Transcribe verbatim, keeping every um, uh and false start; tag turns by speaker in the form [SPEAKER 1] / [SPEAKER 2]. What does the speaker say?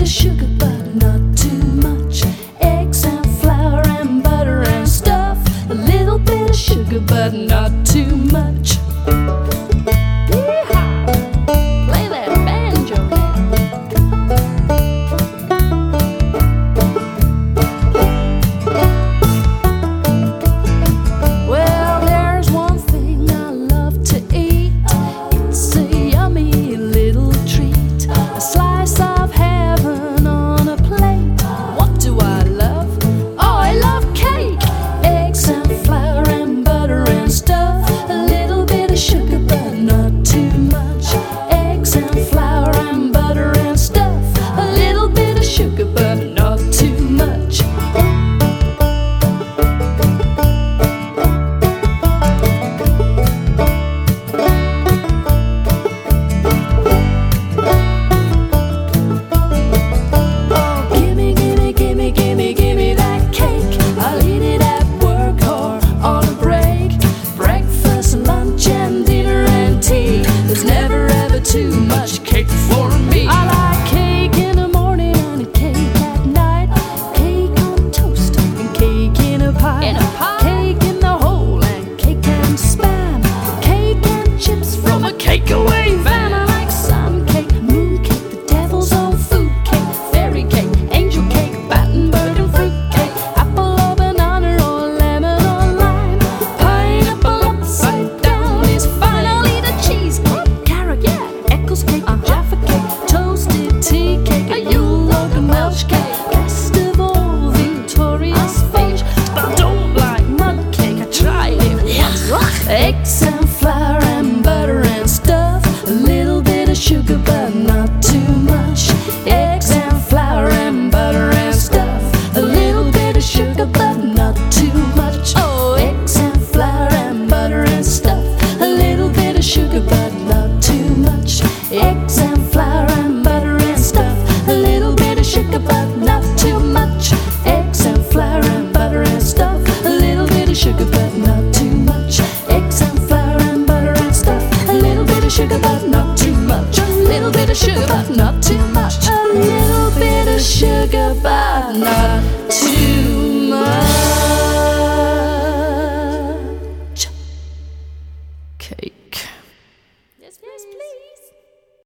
[SPEAKER 1] sugar, but not too much. Eggs and flour and butter and stuff. A little bit of sugar, but not too much. Yee-haw! Play that banjo now. Well, there's one thing I love to eat. It's a yummy little treat, a slice of heaven on a plate. What do I love? Oh, I love cake. Eggs and flour and butter and stuff. A little bit of sugar, but not too much. Eggs and flour and butter and stuff. A little bit of sugar, but not too much. There's never ever too much cake for me. I like cake in the morning and a cake at night. Cake on toast and cake in a pie. In a pie. Cake in the hole and cake and spam. Cake and chips from a cake away van. I like sun cake, moon cake, the devil's own food cake, fairy cake, angel cake, Battenberg and fruit cake, apple or banana or lemon or lime. Pineapple upside down is fine. I'll eat a cheesecake, Eccles cake, uh, Jaffa cake, toasted tea cake, a Yule log, a Welsh cake, best of all, Victoria's Finch. But I don't like mud cake, I tried it once. Eggs and flour and butter and stuff. A little bit of sugar, but not too much. Eggs and flour and butter and stuff. A little bit of sugar, but not too much. Oh, eggs and flour and butter and stuff. A little bit of sugar, but not too much. Eggs and flour and butter and stuff. A little bit of sugar, but not too much. Eggs and flour and butter and stuff. A little bit of sugar, but not too much. Eggs and flour and butter and stuff. A little bit of sugar, but not too much. A little bit of sugar, but not too much. A little bit of sugar, but not too much. Cake.